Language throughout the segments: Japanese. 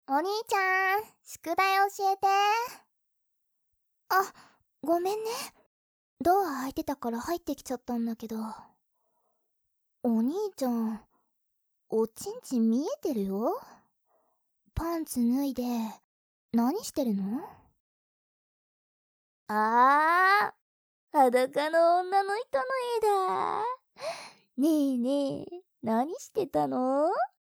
お兄ちゃん、宿題教えて。あ、ごめんね。ドア開いてたから入ってきちゃったんだけど。お兄ちゃん、おちんちん見えてるよ。パンツ脱いで、何してるの？裸の女の人の絵だ。ねえねえ、何してたの？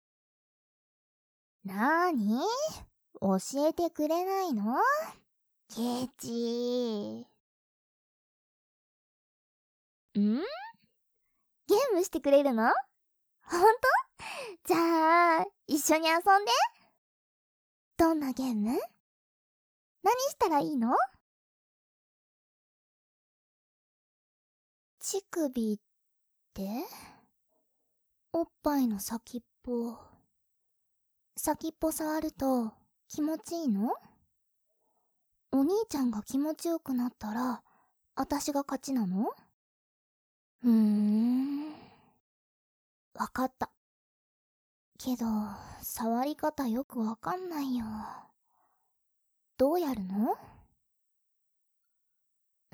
なーに？教えてくれないの？ケチ。ゲームしてくれるの？ほんと？じゃあ、一緒に遊んで。どんなゲーム？何したらいいの？乳首って？おっぱいの先っぽ。先っぽ触ると気持ちいいの？お兄ちゃんが気持ちよくなったら、私が勝ちなの？わかった。けど、触り方よくわかんないよ。どうやるの？うん。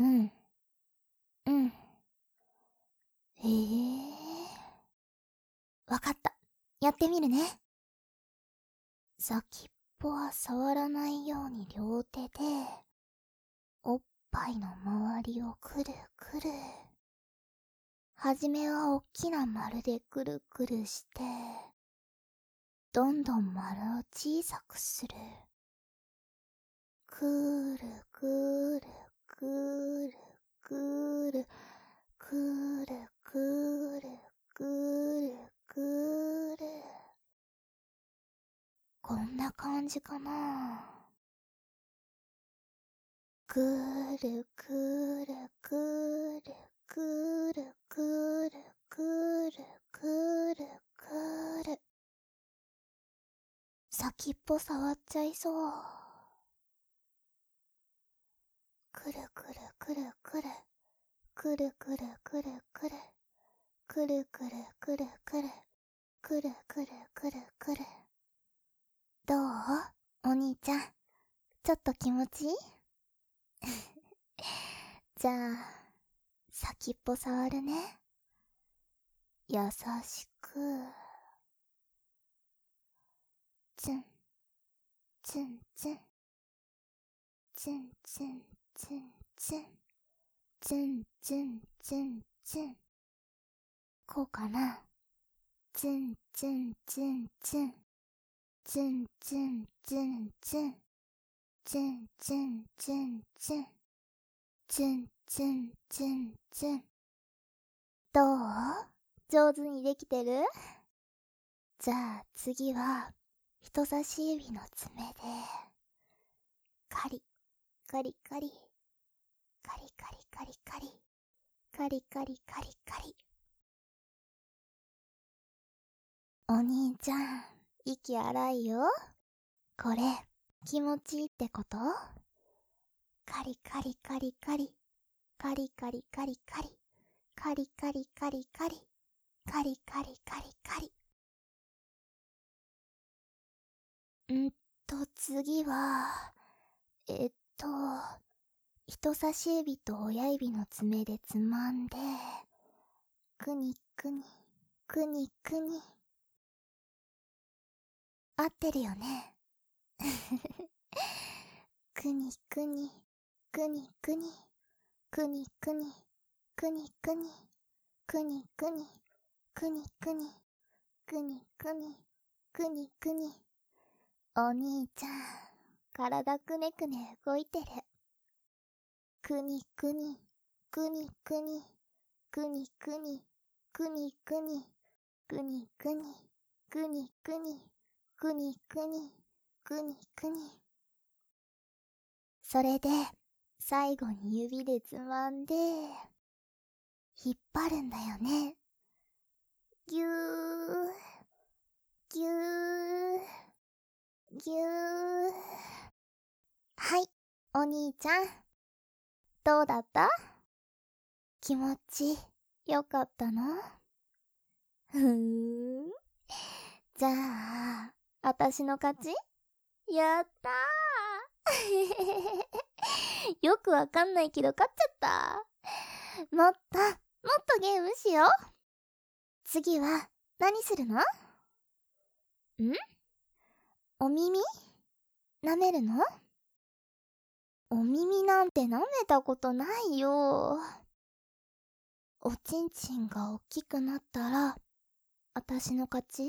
わかった。やってみるね。先っぽは触らないように両手で、おっぱいの周りをくるくる。はじめはおっきな丸でくるくるして、どんどん丸を小さくする。くるくるくるくるくるくるくるくる。こんな感じかな。くるくるくるくるくるくるくるくる。先っぽ触っちゃいそう。くるくるくるくるくるくるくるくるくるくるくるくるくるくるくるくる。どう？お兄ちゃん、ちょっと気持ちいい？じゃあ、先っぽ触るね。優しく。ツン、ツンツン。ツンツンツンツン。ツンツンツンツン。こうかな。ツンツンツンツン。ツンツンツンツン。ツンツンツンツン。ツンツンツンツン。どう？上手にできてる？じゃあ次は人差し指の爪でカリカリカリカリカリカリカリカリカリカリカリ。お兄ちゃん、息荒いよ。これ気持ちいいってこと？カリカリカリカリカリカリカリカリカリカリカリカリカリカリカリカリ。次は人差し指と親指の爪でつまんでくにくにくにくに。合ってるよね。くにくにくにくにくにくにくにくにくにくにくにくにくにくにくにくに。お兄ちゃん、体くねくね動いてる。くにくにくにくにくにくにくにくにくにくにくにくにくにくにくにくに。それで最後に指でつまんで引っ張るんだよね。ぎゅーぎゅーぎゅー。はい、お兄ちゃん、どうだった？気持ちよかったの？ふーん。じゃあ、あたしの勝ち？ やったーよくわかんないけど勝っちゃった。もっとゲームしよう。次は何するの？お耳舐めるの？お耳なんて舐めたことないよ。おちんちんがおっきくなったらあたしの勝ち？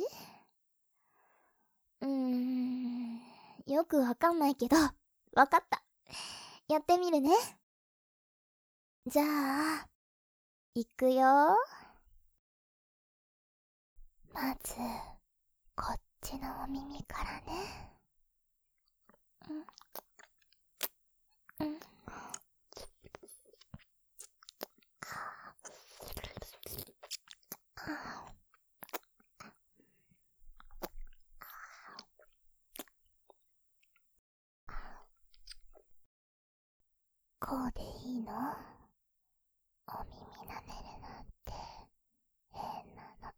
よくわかんないけどわかった。やってみるね。じゃあいくよ。まずこっちのお耳からね。こうでいいの？お耳舐めるなんて変なの。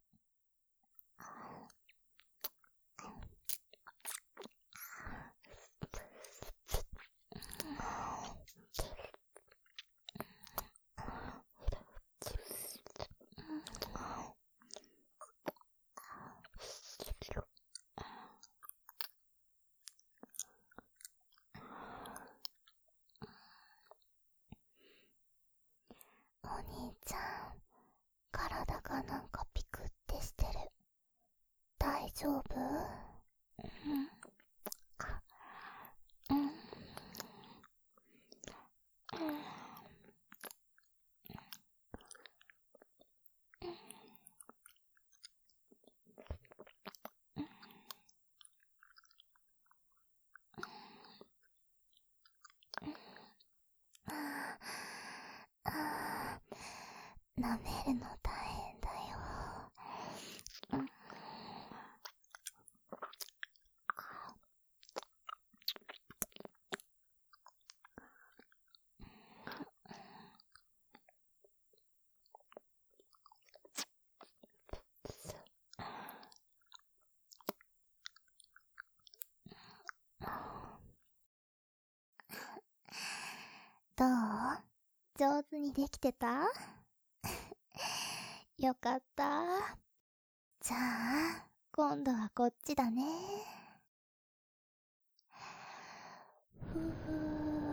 お兄ちゃん、体がなんかピクってしてる。大丈夫？舐めるの大変だよ。どう？上手にできてた？よかった。じゃあ今度はこっちだね。ふふ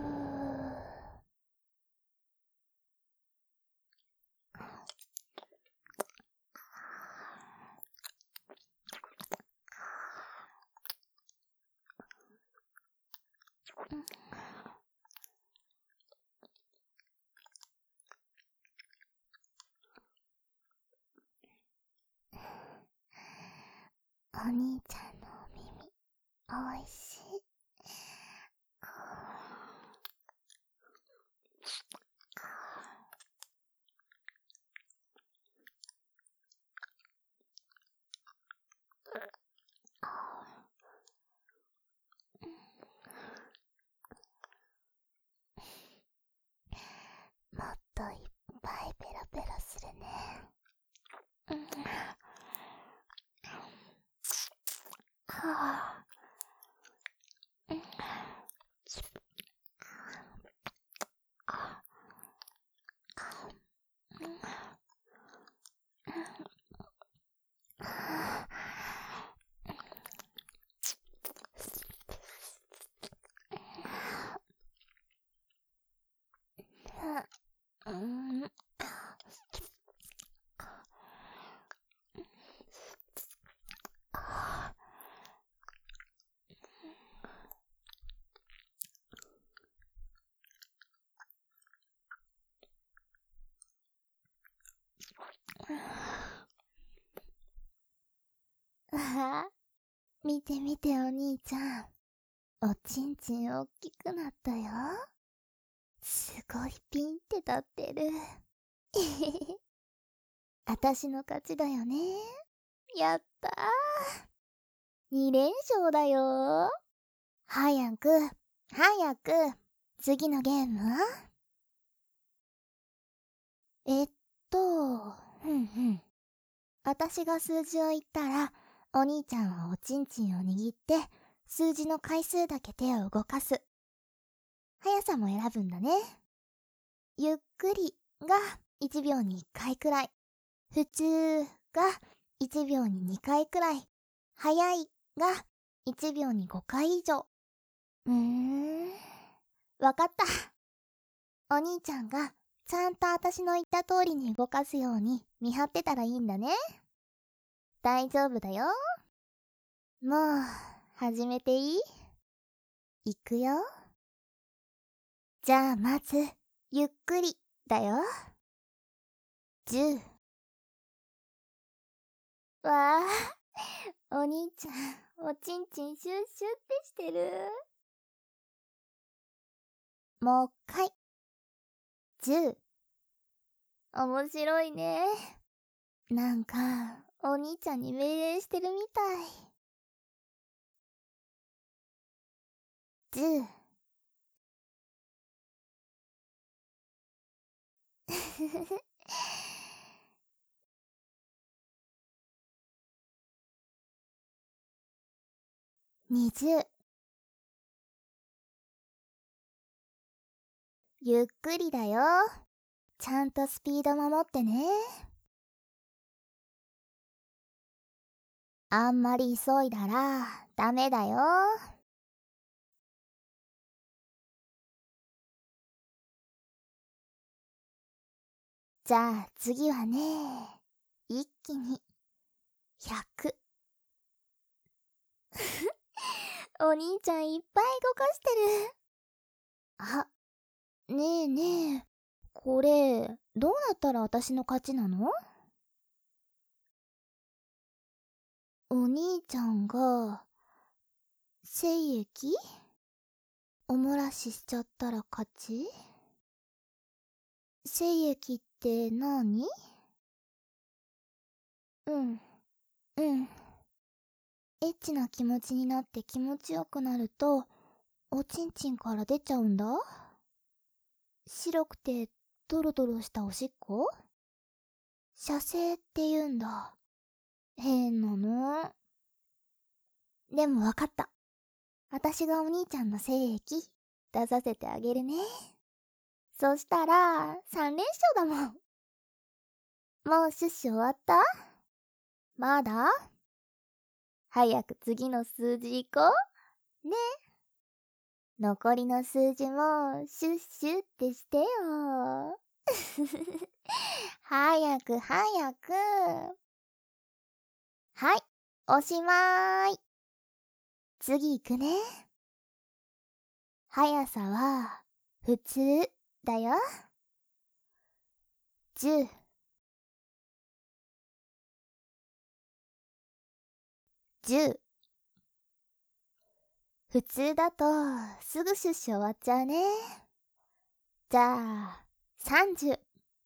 お兄ちゃんのお耳おいしい。もっといっぱいペロペロするね。はあ、わあ、見て見てお兄ちゃん。おちんちんおっきくなったよ。すごいピンって立ってる。あたしの勝ちだよね。やったー。2連勝だよ。早く、次のゲームは？あたしが数字を言ったら、お兄ちゃんはおちんちんを握って、 数字の回数だけ手を動かす。速さも選ぶんだね。ゆっくりが1秒に1回くらい。普通が1秒に2回くらい。速いが1秒に5回以上。わかった。お兄ちゃんがちゃんと私の言った通りに動かすように見張ってたらいいんだね。大丈夫だよ。もう始めていい？いくよ。じゃあまずゆっくりだよ。10。わあ、お兄ちゃんおちんちんシュッシュってしてる。もう一回。10。面白いね。なんかお兄ちゃんに命令してるみたい。10。20。ゆっくりだよ。ちゃんとスピード守ってね。あんまり急いだらダメだよ。じゃあ次はね、一気に100。お兄ちゃんいっぱい動かしてる。あ、ねえねえ、これどうなったら私の勝ちなの？お兄ちゃんが精液お漏らししちゃったら勝ち？精液って何？うん、うん。エッチな気持ちになって気持ちよくなると、おちんちんから出ちゃうんだ。白くてドロドロしたおしっこ？射精って言うんだ。変なの。でもわかった。私がお兄ちゃんの精液出させてあげるね。そしたら3連勝だもん。もうシュッシュ終わった？まだ？早く次の数字行こう。ね。残りの数字もシュッシュってしてよ。早く早く。はい、おしまい。次行くね。速さは普通だよ。10。10。普通だとすぐシュッシュ終わっちゃうね。じゃあ30。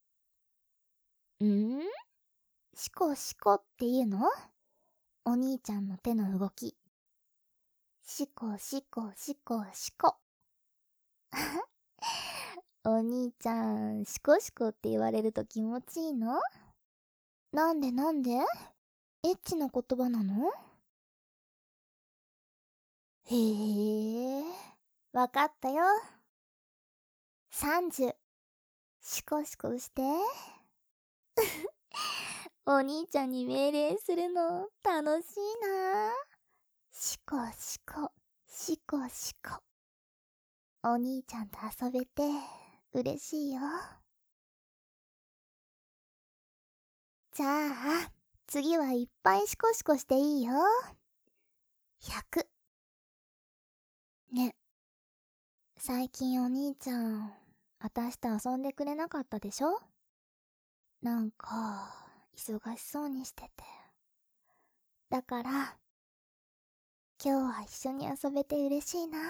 シコシコっていうの？お兄ちゃんの手の動き。シコシコシコシコ。お兄ちゃんシコシコって言われると気持ちいいの？なんで？エッチな言葉なの？へえ、わかったよ。30。シコシコして。お兄ちゃんに命令するの楽しいな。シコシコシコシコ。お兄ちゃんと遊べて嬉しいよ。じゃあ次はいっぱいシコシコしていいよ。100。ね、最近お兄ちゃん私と遊んでくれなかったでしょ？なんか忙しそうにしてて。だから今日は一緒に遊べて嬉しいな。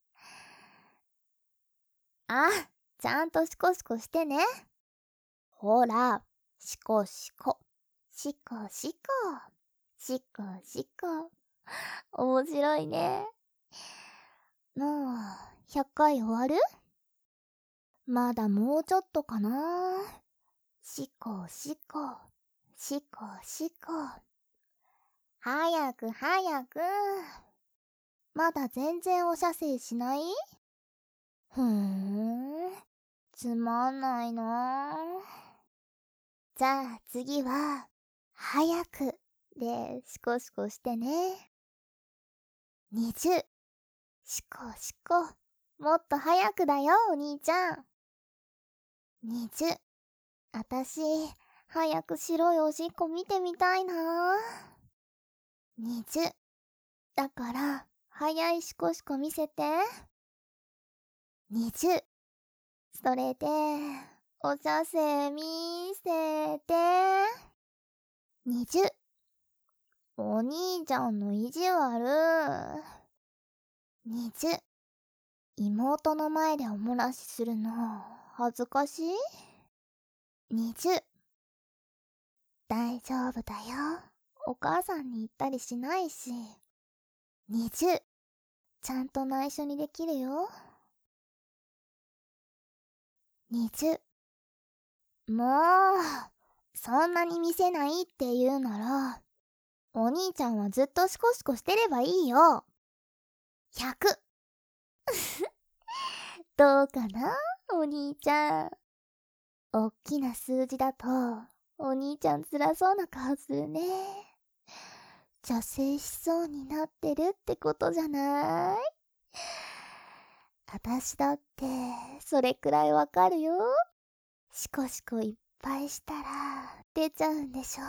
あ、ちゃんとシコシコしてね。ほら、シコシコシコシコシコシコ。面白いね。もう100回終わる？まだもうちょっとかな。シコシコシコシコ。早く早く。 まだ全然お射精しない？つまんないな。じゃあ次は、早くでシコシコしてね。20。シコシコ。もっと早くだよ、お兄ちゃん。20。あたし、早く白いおしっこ見てみたいな。20。だから、早いシコシコ見せて。20。それで、お射精見せて。20。お兄ちゃんの意地悪。20。妹の前でおもらしするの恥ずかしい？ 20。大丈夫だよ。お母さんに言ったりしないし。20。ちゃんと内緒にできるよ。20。もう、そんなに見せないって言うなら、お兄ちゃんはずっとシコシコしてればいいよ。100。どうかな、お兄ちゃん。おっきな数字だと、お兄ちゃん辛そうな顔するね。射精しそうになってるってことじゃない？あたしだって、それくらいわかるよ。シコシコいっぱいしたら、出ちゃうんでしょ？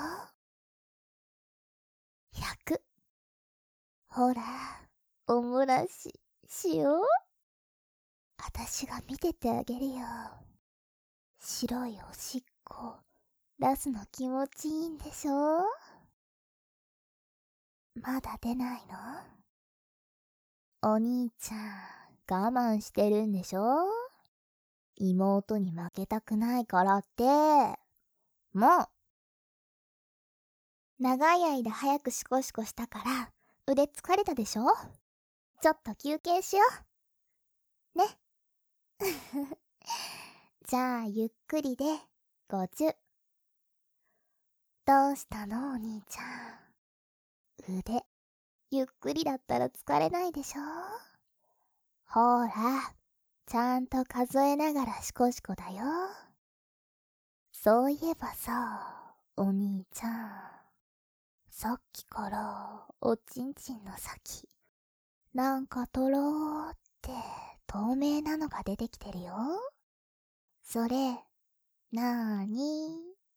100。ほら、おもらしよう。あたしが見ててあげるよ。白いおしっこ、出すの気持ちいいんでしょ？まだ出ないの？お兄ちゃん、我慢してるんでしょ？妹に負けたくないからって。もう、長い間早くシコシコしたから腕疲れたでしょ？ちょっと休憩しよう。ね。じゃあゆっくりで50。どうしたのお兄ちゃん。腕、ゆっくりだったら疲れないでしょ？ほら、ちゃんと数えながらシコシコだよ。そういえばさ、お兄ちゃん。さっきからおちんちんの先、なんかとろーって透明なのが出てきてるよ。それ、なーに？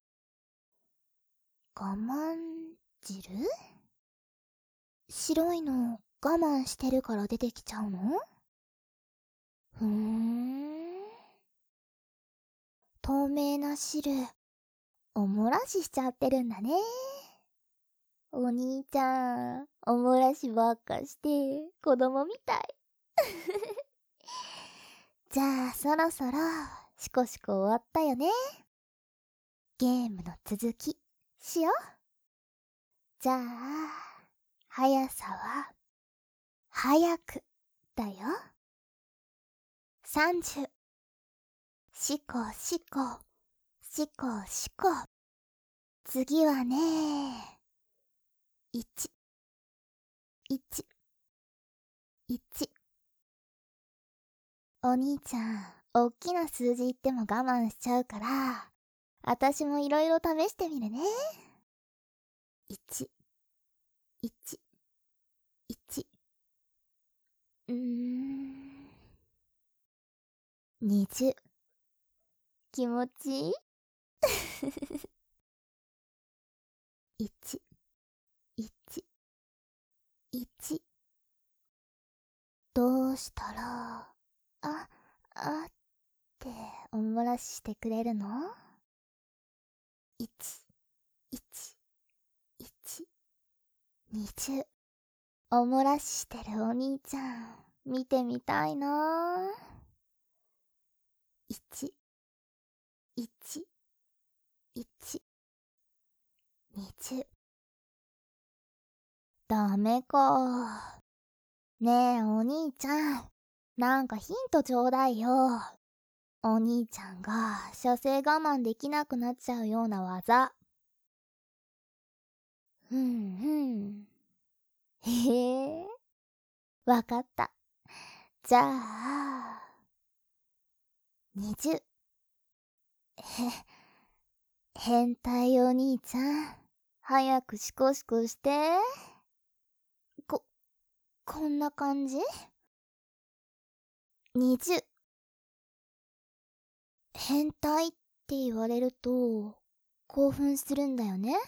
我慢汁？白いの我慢してるから出てきちゃうの？透明な汁、おもらししちゃってるんだね。お兄ちゃん、おもらしばっかして子供みたい。じゃあそろそろシコシコ終わったよね。ゲームの続きしよう。じゃあ速さは早くだよ。30。シコシコシコシコ。次はね、1、1、1。お兄ちゃん、おっきな数字言っても我慢しちゃうから、あたしもいろいろ試してみるね。1、1、1。20。気持ちいい？1、1、1。どうしたら、っておもらししてくれるの？ 1、1、1、20。おもらししてるお兄ちゃん、見てみたいな。1、1、1、20。ダメか。ねえお兄ちゃん、なんかヒントちょうだいよ。お兄ちゃんが射精我慢できなくなっちゃうような技。へえ。 わかった。じゃあ、20。変態お兄ちゃん、早くシコシコして。こんな感じ？ 20。変態って言われると、興奮するんだよね。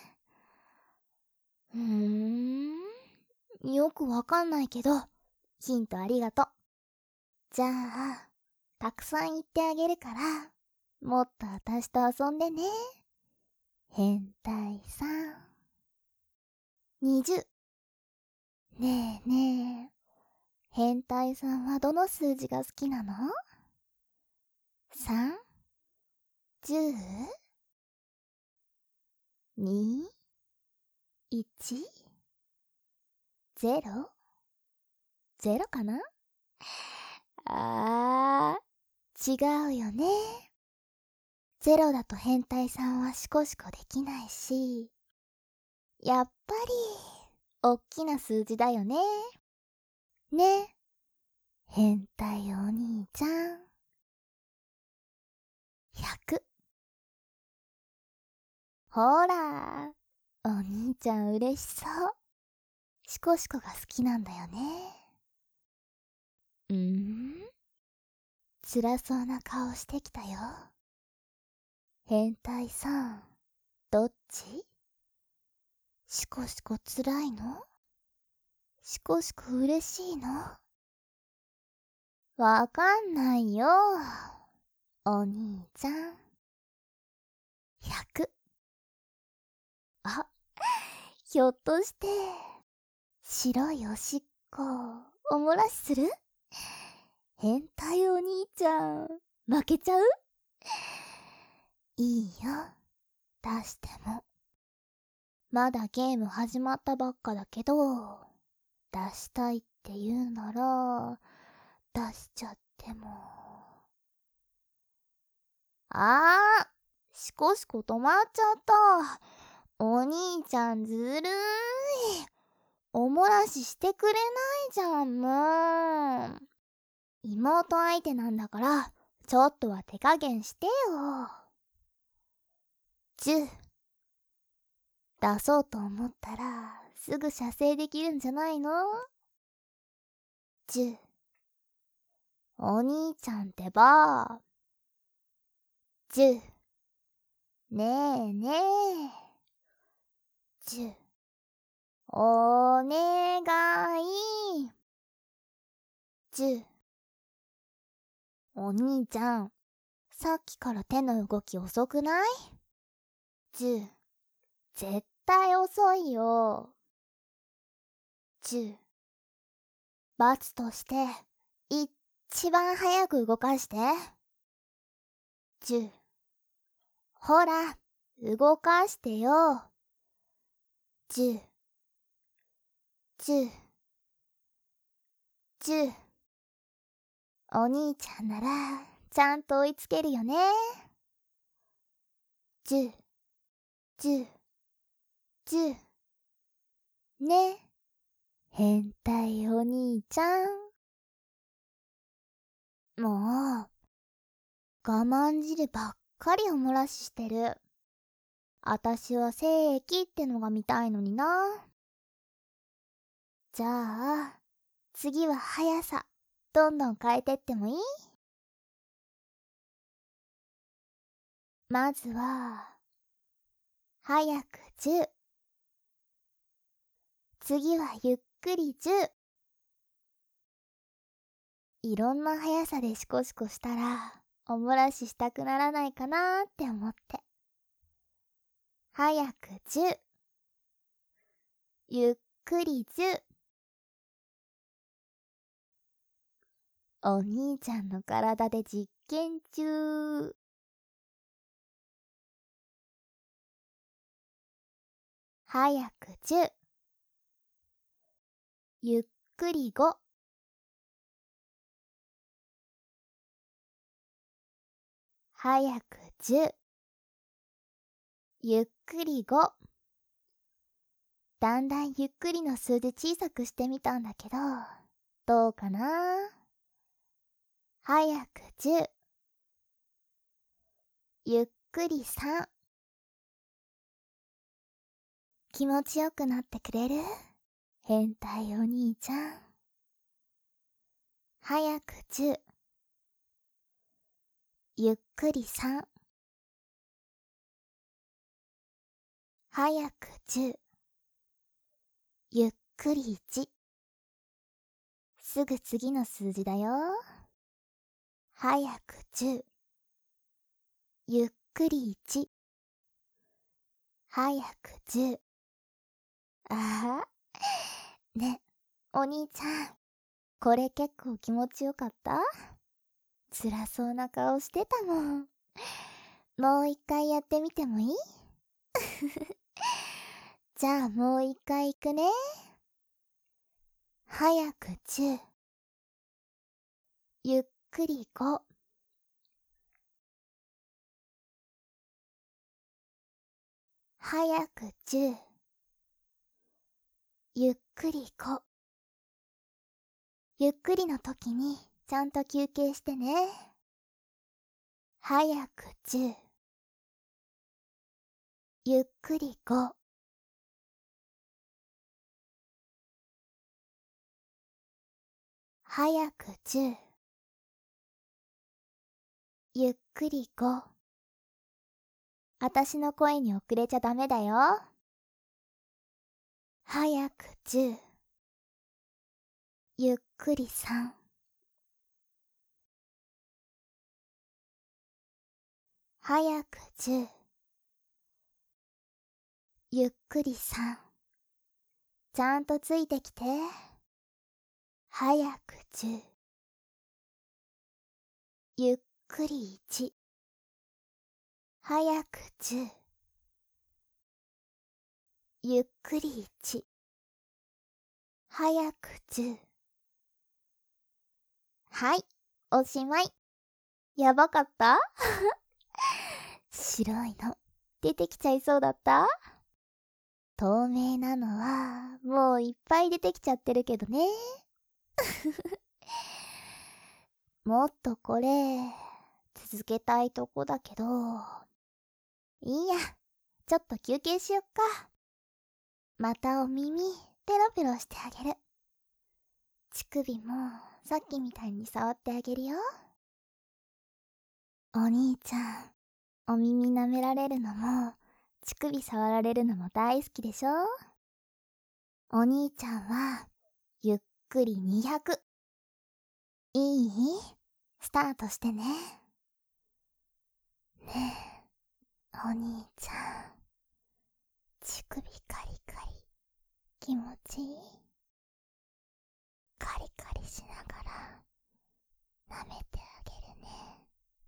よくわかんないけど、ヒントありがとう。じゃあ、たくさん言ってあげるから、もっと私と遊んでね。変態さん。20。ねえねえ、変態さんはどの数字が好きなの？ 3？ 10？ 2？ 1？ 0？ 0かな？違うよね。ゼロだと変態さんはシコシコできないし、やっぱり、おっきな数字だよね。ね。変態お兄ちゃん。100。ほら、お兄ちゃん嬉しそう。シコシコが好きなんだよね。辛そうな顔してきたよ。変態さん、どっち？シコシコ辛いの？シコシコ嬉しいの？わかんないよ、お兄ちゃん。100。あ、ひょっとして、白いおしっこ、おもらしする？変態お兄ちゃん、負けちゃう？いいよ、出しても。まだゲーム始まったばっかだけど、出したいって言うなら、出しちゃっても。シコシコ止まっちゃった。お兄ちゃんずるい。おもらししてくれないじゃん、もう。妹相手なんだから、ちょっとは手加減してよ。10。出そうと思ったら、すぐ射精できるんじゃないの？ 10。お兄ちゃんってば。10。ねえねえ。10。お願い。10。お兄ちゃん、さっきから手の動き遅くない？ 10。絶対遅いよ。10。罰として、一番早く動かして。10。ほら、動かしてよ。10。10。10。お兄ちゃんなら、ちゃんと追いつけるよね。10。10。10。ね。変態お兄ちゃん。もう、我慢汁ばっかりおもらししてる。あたしは正規ってのが見たいのにな。じゃあ、次は速さ、どんどん変えてってもいい？まずは、早く10。次はゆっくり10。いろんな速さでシコシコしたら、おもらししたくならないかなって思って。早く10。ゆっくり10。お兄ちゃんの体で実験中。早く10。ゆっくり5。早く10。ゆっくり5。だんだんゆっくりの数字小さくしてみたんだけど、 どうかな。早く10、ゆっくり3。気持ちよくなってくれる？変態お兄ちゃん。早く10、ゆっくり3。早く10、ゆっくり1。すぐ次の数字だよ。早く10、ゆっくり1。早く10。ああ、ね、お兄ちゃん、これ結構気持ちよかった？辛そうな顔してたもん。もう一回やってみてもいい？じゃあもう一回いくね。早く10、ゆっくり5。早く10、ゆっくり5。ゆっくりの時にちゃんと休憩してね。早く10、ゆっくり5。早く10、ゆっくり5。あたしの声に遅れちゃダメだよ。早く10、ゆっくり3。早く10、ゆっくり3。ちゃんとついてきて。早く10、ゆっくり1。早く10、ゆっくり1。早く10。はい、おしまい。やばかった？白いの出てきちゃいそうだった？透明なのはもういっぱい出てきちゃってるけどね。もっとこれ続けたいとこだけど、いいや、ちょっと休憩しよっか。またお耳ペロペロしてあげる。乳首もさっきみたいに触ってあげるよ。お兄ちゃん、お耳舐められるのも乳首触られるのも大好きでしょ。お兄ちゃんはゆっくり200。いい？スタートしてね。ねえ、お兄ちゃん、乳首カリカリ気持ちいい？カリカリしながら舐めてあげるね。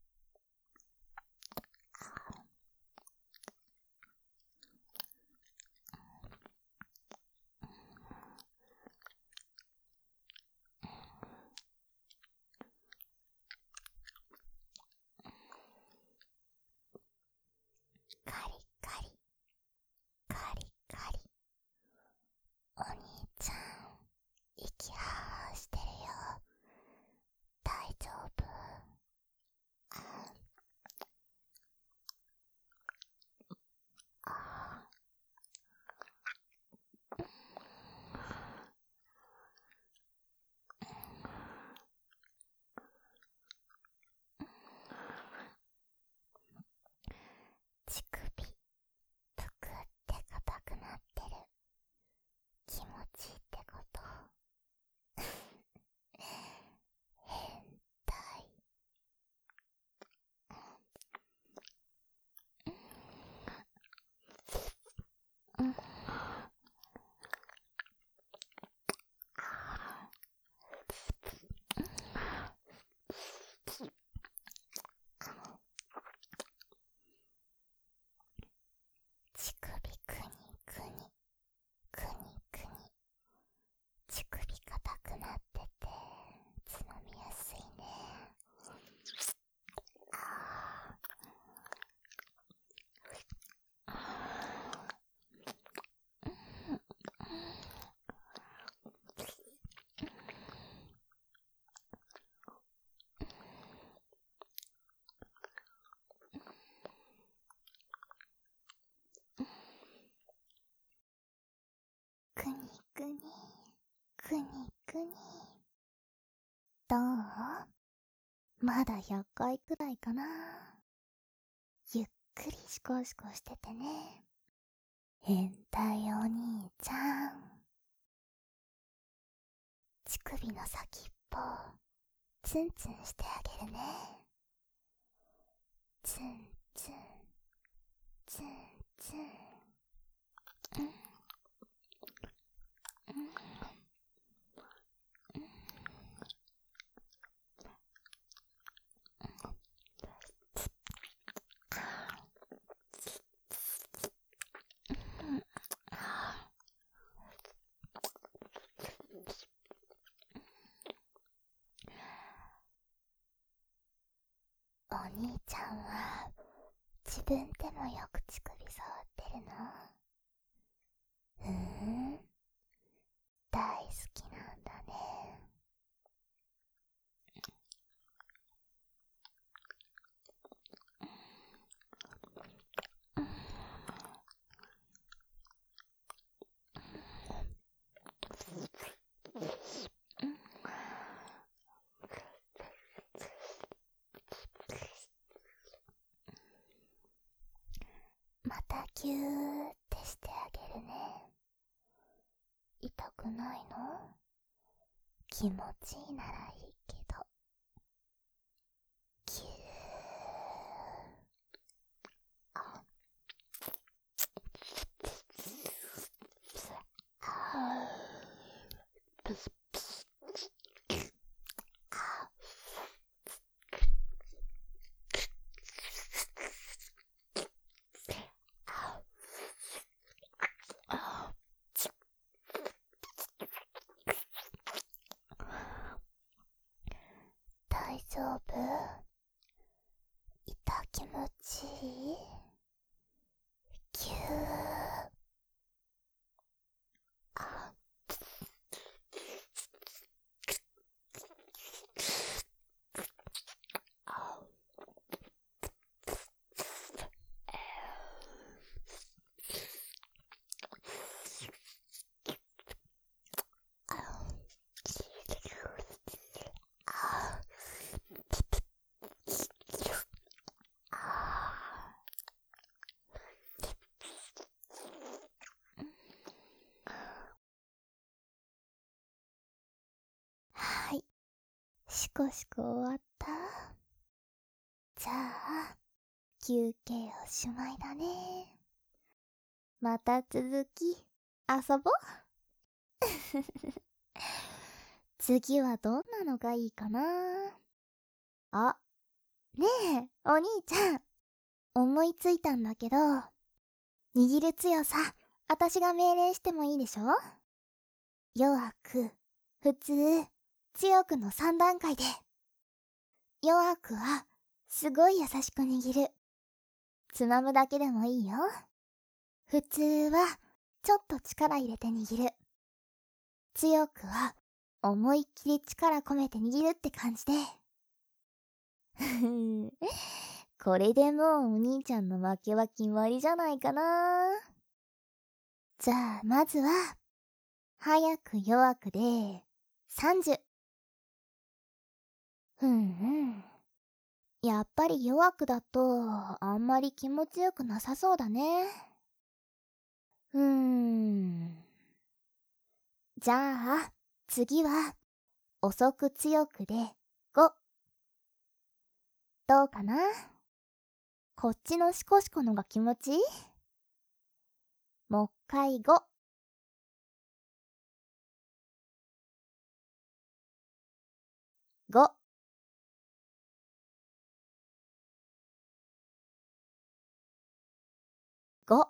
カリカリカリカリ。お兄ちゃん、息はーしてるよ。大丈夫？ まだ100回くらいかな。ゆっくりシコシコしててね。変態お兄ちゃん。乳首の先っぽツンツンしてあげるね。ツンツンツンツン。お兄ちゃんは自分でもよく乳首触ってるの？大好きなんだね。またギューってしてあげるね。痛くないの？気持ちいいならいいけど。ギュー。大丈夫？気持ちいい？ぎゅー。はい、シコシコ終わった。じゃあ休憩おしまいだね。また続き遊ぼう。次はどんなのがいいかな。あ、ねえお兄ちゃん、思いついたんだけど、握る強さあたしが命令してもいいでしょ？弱く、普通、強くの3段階で。弱くはすごい優しく握る。つまむだけでもいいよ。普通はちょっと力入れて握る。強くは思いっきり力込めて握るって感じで。これでもうお兄ちゃんの負けは決まりじゃないかな。じゃあまずは早く弱くで30。やっぱり弱くだとあんまり気持ちよくなさそうだね。じゃあ次は遅く強くで5。どうかな？こっちのシコシコのが気持ちいい？もう一回5。5。5。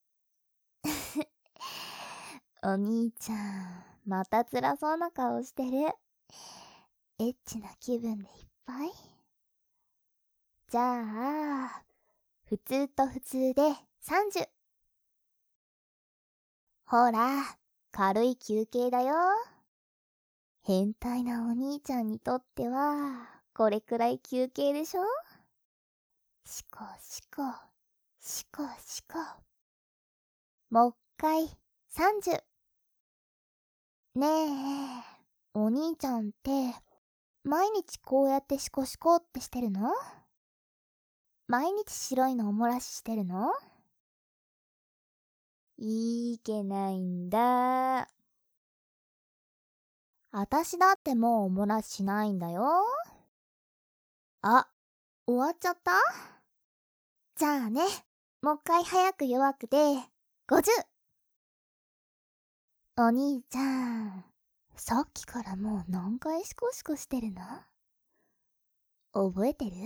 お兄ちゃん、また辛そうな顔してる。エッチな気分でいっぱい？じゃあ、普通と普通で30。ほら、軽い休憩だよ。変態なお兄ちゃんにとっては、これくらい休憩でしょ？シコシコ、シコシコ。もう一回30。ねえ、お兄ちゃんって毎日こうやってシコシコってしてるの？毎日白いのおもらししてるの？いけないんだ。あたしだってもうおもらししないんだよ。あ、終わっちゃった？じゃあね、もう一回早く弱くで、50！お兄ちゃん、さっきからもう何回シコシコしてるの？覚えてる？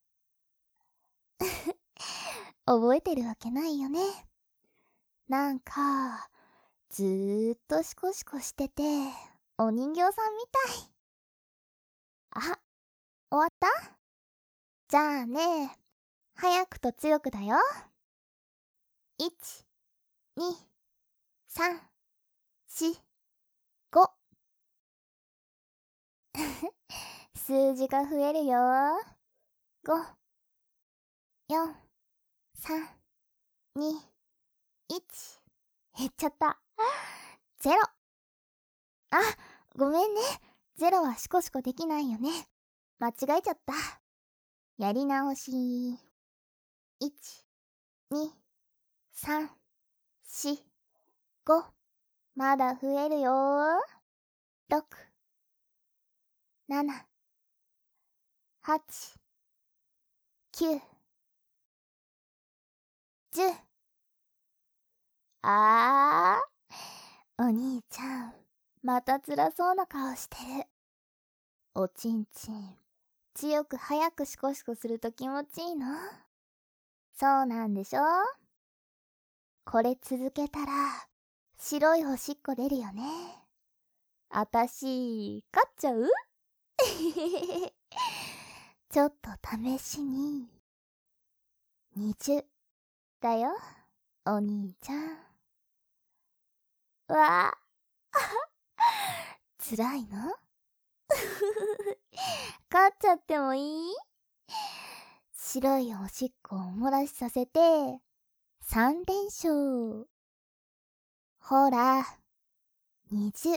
覚えてるわけないよね。なんか、ずーっとシコシコしてて、お人形さんみたい。あ、終わった？じゃあね、早くと強くだよ。1、2、3、4、5。数字が増えるよ。5、4、3、2、1。減っちゃった。0。あ、ごめんね。0はシコシコできないよね。間違えちゃった。やり直し。1、2、3、4、5。まだ増えるよ。6、7、8、9、10。お兄ちゃん、また辛そうな顔してる。おちんちん、強く早くシコシコすると気持ちいいの？そうなんでしょ？これ続けたら、白いおしっこ出るよね。あたし、勝っちゃう？ちょっと試しに。20だよ、お兄ちゃん。わあ、辛いの？勝っちゃってもいい？白いおしっこをお漏らしさせて、3連勝。ほら、20。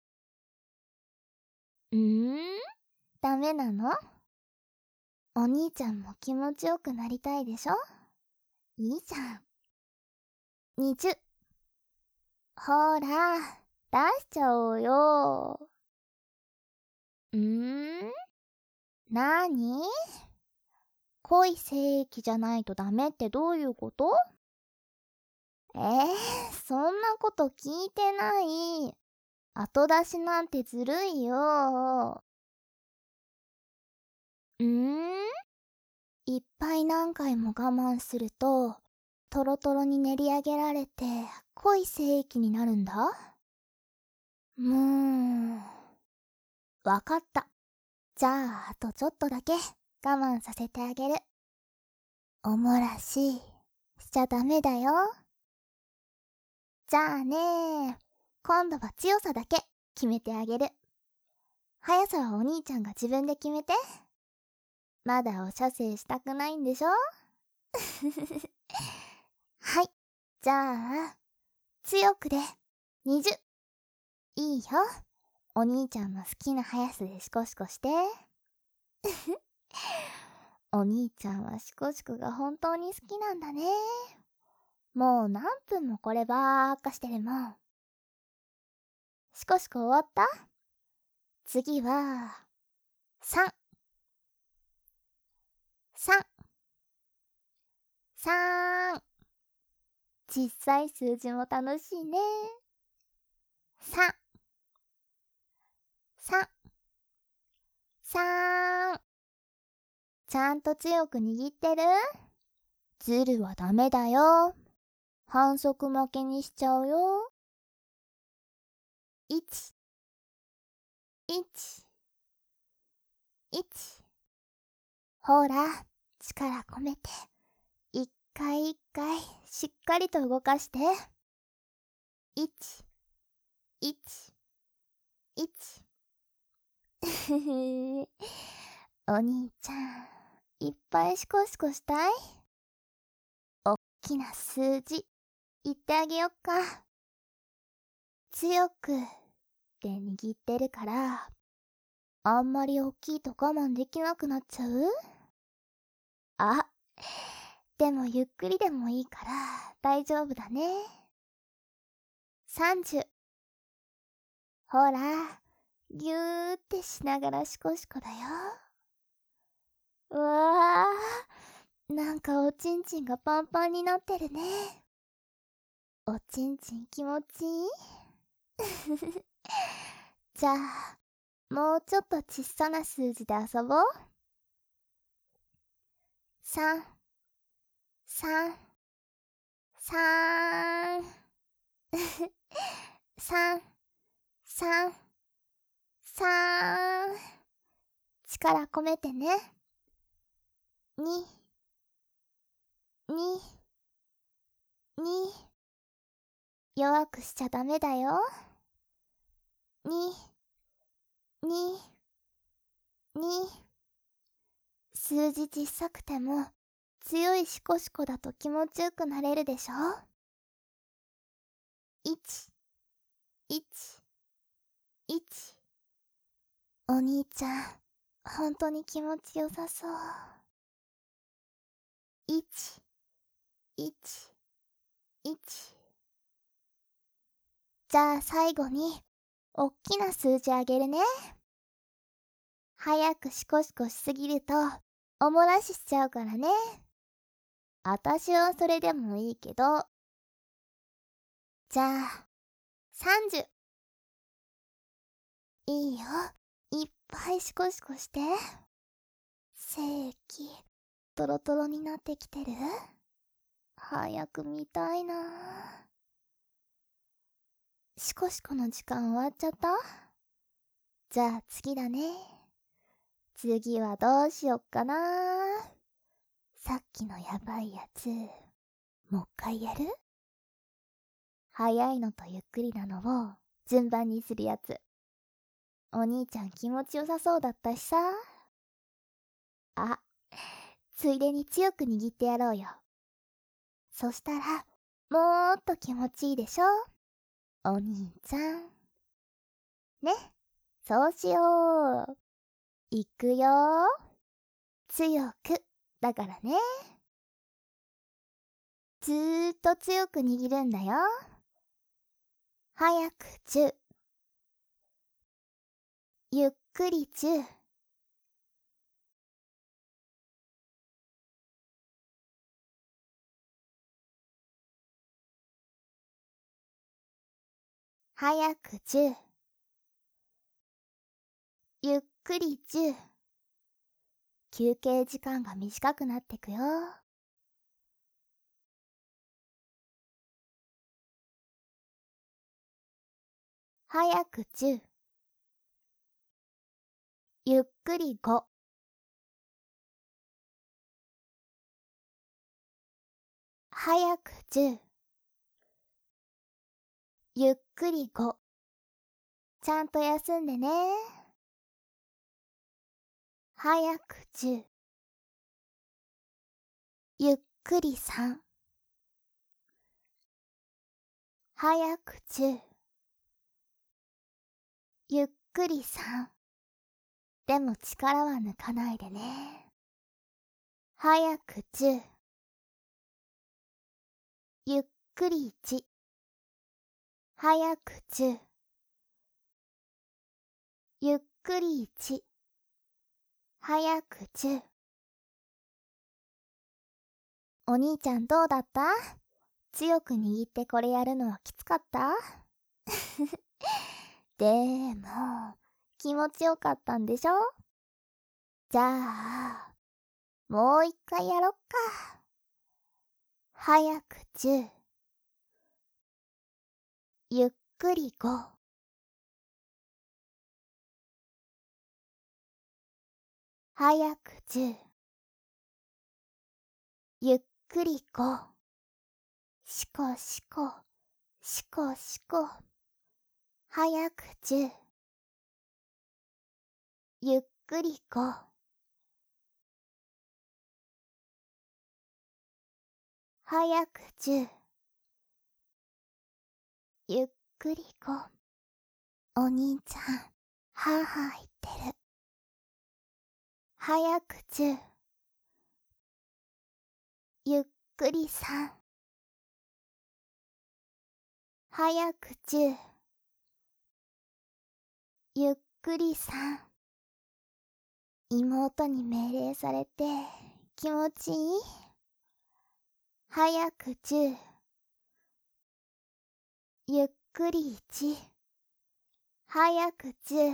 ダメなの？お兄ちゃんも気持ちよくなりたいでしょ？いいじゃん。20。ほら、出しちゃおうよ。なーに？濃い精液じゃないとダメってどういうこと？そんなこと聞いてない。後出しなんてずるいよ。いっぱい何回も我慢すると、トロトロに練り上げられて濃い精液になるんだ。わかった。じゃあ、あとちょっとだけ我慢させてあげる。おもらし、しちゃダメだよ。じゃあね、今度は強さだけ決めてあげる。速さはお兄ちゃんが自分で決めて。まだお射精したくないんでしょ？はい。じゃあ、強くで20。いいよ。お兄ちゃんの好きな速さでシコシコして。お兄ちゃんはシコシコが本当に好きなんだね。もう何分もこればっかしてるもん。シコシコ終わった？次は、3。3。3。小さい数字も楽しいね。3。3。3。ちゃんと強く握ってる？ズルはダメだよ。反則負けにしちゃうよ。1、1、1。ほら、力込めて。一回一回しっかりと動かして。1、1、1。お兄ちゃん、いっぱいシコシコしたい？おっきな数字、言ってあげよっか。強くって握ってるから、 あんまり大きいと我慢できなくなっちゃう？あ、でもゆっくりでもいいから大丈夫だね。30。ほら、ぎゅーってしながらシコシコだよ。うわー、なんかおちんちんがパンパンになってるね。おちんちん気持ちいい？じゃあ、もうちょっと小さな数字で遊ぼう。3、3、3、3、3、3、力込めてね。2、2、2、弱くしちゃダメだよ。2、2、2、数字小さくても強いシコシコだと気持ちよくなれるでしょ。1、1、1。お兄ちゃん、ほんとに気持ちよさそう。1、1、1。じゃあ最後に、おっきな数字あげるね。早くシコシコしすぎると、お漏らししちゃうからね。あたしはそれでもいいけど。じゃあ、30。いいよ。いっぱいシコシコして。精液、トロトロになってきてる？早く見たいな。シコシコの時間終わっちゃった？じゃあ次だね。次はどうしよっかな。さっきのやばいやつ、もう一回やる？早いのとゆっくりなのを順番にするやつ。お兄ちゃん気持ちよさそうだったしさ。あ、ついでに強く握ってやろうよ。そしたら、もっと気持ちいいでしょ？お兄ちゃん。ね、そうしよう。いくよ。強く、だからね。ずーっと強く握るんだよ。早く10。ゆっくり10。早く10。ゆっくり10。休憩時間が短くなってくよ。早く10。ゆっくり5。早く10。ゆっくり5。ちゃんと休んでね。早く10。ゆっくり3。早く10。ゆっくり3。でも力は抜かないでね。早く10。ゆっくり1。早く10。ゆっくり1。早く10。お兄ちゃんどうだった？強く握ってこれやるのはきつかった？でも、気持ちよかったんでしょ？じゃあ、もう一回やろっか。早く10。ゆっくり5。早く10。ゆっくり5。しこしこ、しこしこ。早く10。ゆっくり5。早く10。ゆっくり5。お兄ちゃん、はぁはぁ言ってる。 早く10、ゆっくり3、早く10、ゆっくり3。妹に命令されて気持ちいい？早く10、ゆっくり1、早く10、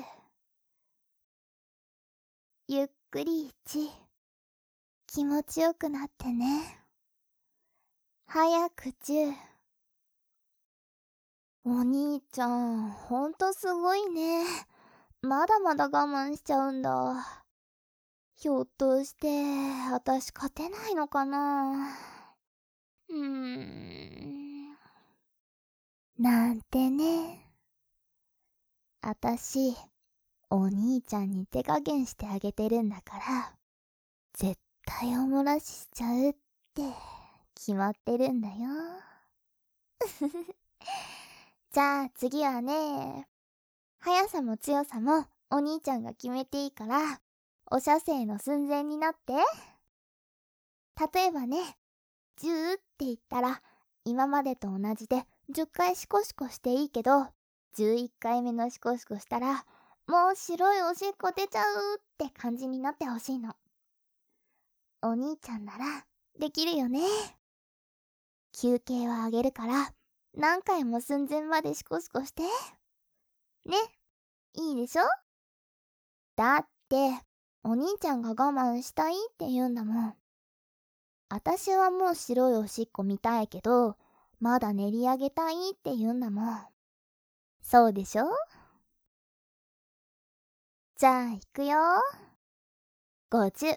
ゆっくり1。気持ちよくなってね。早く10。お兄ちゃん、ほんとすごいね。まだまだ我慢しちゃうんだ。ひょっとして、私勝てないのかな。なんてね。私、お兄ちゃんに手加減してあげてるんだから、絶対お漏らししちゃうって決まってるんだよ。じゃあ次はね、速さも強さもお兄ちゃんが決めていいから、お射精の寸前になって。例えばね、10って言ったら、今までと同じで10回シコシコしていいけど、11回目のシコシコしたら、もう白いおしっこ出ちゃうって感じになってほしいの。お兄ちゃんなら、できるよね。休憩はあげるから、何回も寸前までシコシコして。ね、いいでしょ？だって、お兄ちゃんが我慢したいって言うんだもん。私はもう白いおしっこ見たいけど、まだ練り上げたいって言うんだもん。そうでしょ？じゃあ行くよ。50。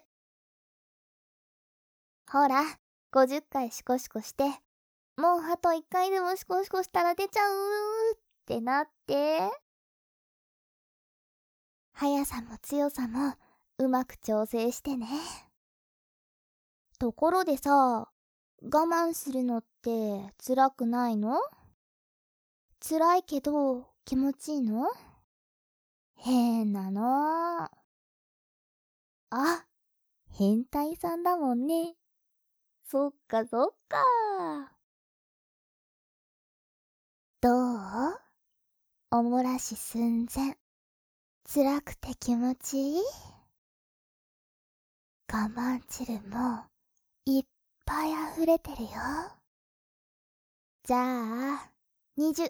ほら、50回シコシコして、もうあと1回でもシコシコしたら出ちゃうってなって。速さも強さもうまく調整してね。ところでさ、我慢するのって辛くないの？辛いけど気持ちいいの？変なの。あ、変態さんだもんね。そっかそっか。どう？おもらし寸前。辛くて気持ちいい？我慢汁もいっぱい溢れてるよ。じゃあ、20。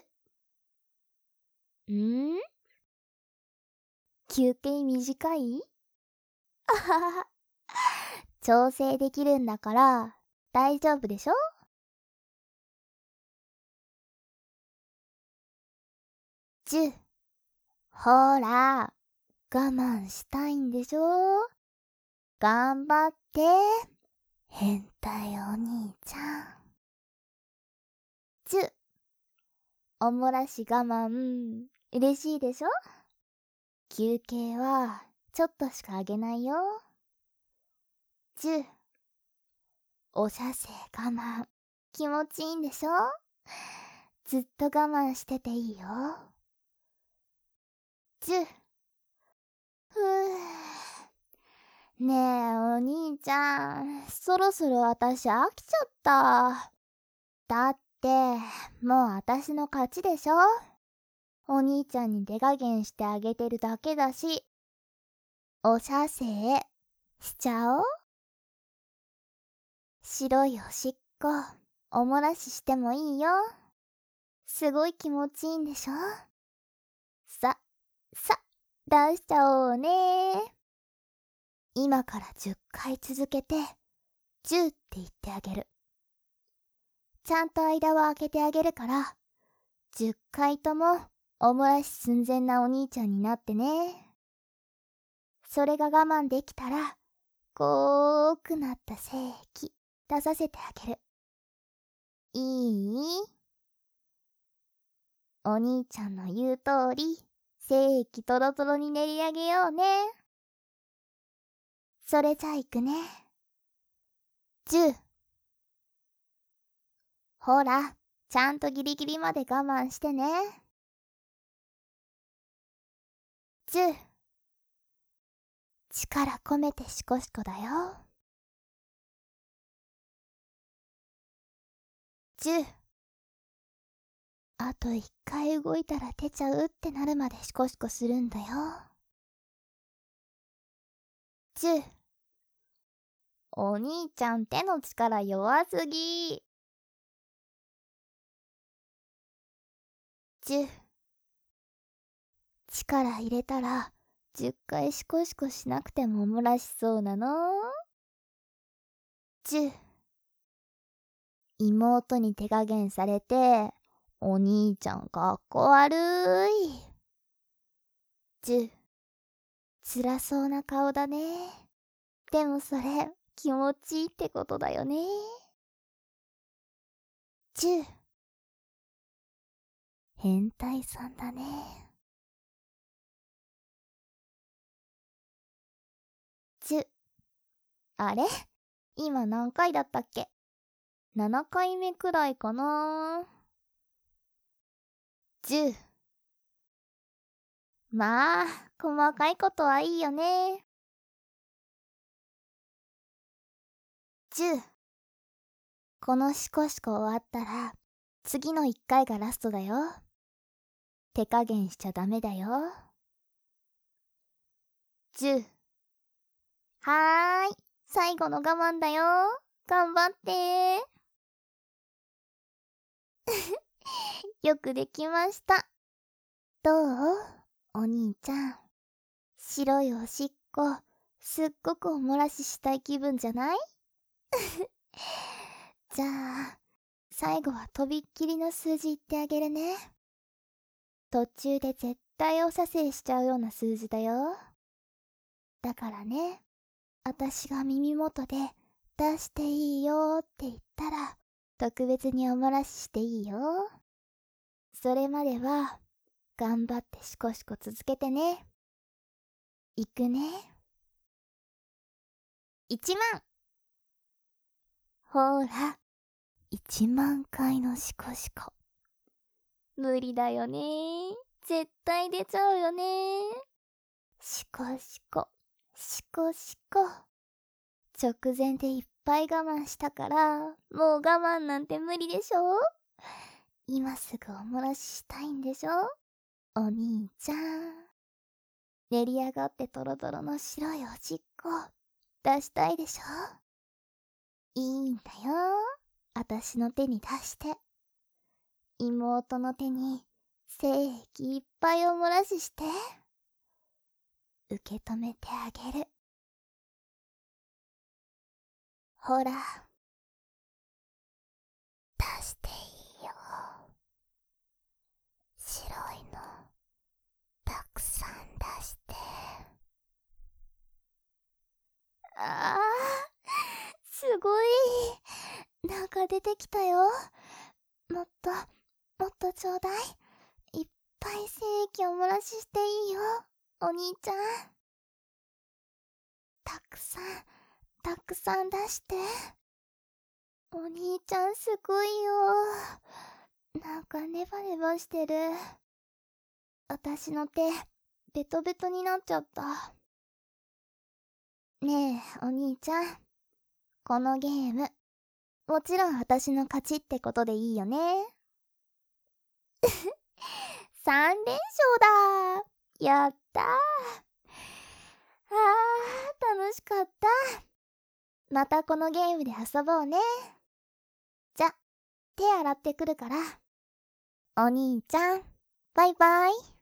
休憩短い？あはは。調整できるんだから大丈夫でしょ？10。ほら、我慢したいんでしょ？頑張って、変態お兄ちゃん。10。おもらし我慢、嬉しいでしょ？休憩はちょっとしかあげないよ。10。お射精我慢、気持ちいいんでしょ？ずっと我慢してていいよ。10。ふぅ。ねえ、お兄ちゃん、そろそろ私飽きちゃった。だって、もう私の勝ちでしょ？お兄ちゃんに手加減してあげてるだけだし、お射精しちゃおう。白いおしっこ、おもらししてもいいよ。すごい気持ちいいんでしょ？さ、出しちゃおうね。今から10回続けて、10って言ってあげる。ちゃんと間を空けてあげるから、10回ともおもらし寸前なお兄ちゃんになってね。それが我慢できたら、濃くなった精液出させてあげる。いい？お兄ちゃんの言う通り、精液トロトロに練り上げようね。それじゃあいくね。10。ほら、ちゃんとギリギリまで我慢してね。10、 力込めてシコシコだよ。10。あと1回動いたら出ちゃうってなるまでシコシコするんだよ。10。お兄ちゃん手の力弱すぎ。10。力入れたら10回シコシコしなくても漏らしそうなの。10。妹に手加減されてお兄ちゃんかっこ悪い。10。辛そうな顔だね。でもそれ気持ちいいってことだよね。10。変態さんだね。10。あれ？今何回だったっけ？ 7 回目くらいかな。10。まあ、細かいことはいいよね。10。このシコシコ終わったら、次の1回がラストだよ。手加減しちゃダメだよ。10。はーい、最後の我慢だよ。頑張って。よくできました。どう？お兄ちゃん。白いおしっこ、すっごくおもらししたい気分じゃない？じゃあ、最後はとびっきりの数字言ってあげるね。途中で絶対おさせいしちゃうような数字だよ。だからね、あたしが耳元で出していいよって言ったら、特別におもらししていいよ。それまでは、頑張ってシコシコ続けてね。いくね。1万。ほら、1万回のシコシコ。無理だよね。絶対出ちゃうよね。シコシコ、シコシコ。直前でいっぱい我慢したから、もう我慢なんて無理でしょ？今すぐおもらししたいんでしょ？お兄ちゃん。練り上がってトロトロの白いおしっこ出したいでしょ？いいんだよ。あたしの手に出して。妹の手に精液いっぱいおもらしして。受け止めてあげる。ほら。出していいよ。白いのたくさん出して。あー、すごい。なんか出てきたよ。もっとちょうだい。いっぱい精液おもらししていいよ、お兄ちゃん。たくさん出して。お兄ちゃんすごいよ。なんかネバネバしてる。あたしの手、ベトベトになっちゃった。ねえ、お兄ちゃん。このゲーム、もちろん私の勝ちってことでいいよね。3連勝だ。やったー。楽しかった。またこのゲームで遊ぼうね。じゃ、手洗ってくるから。お兄ちゃん、バイバイ。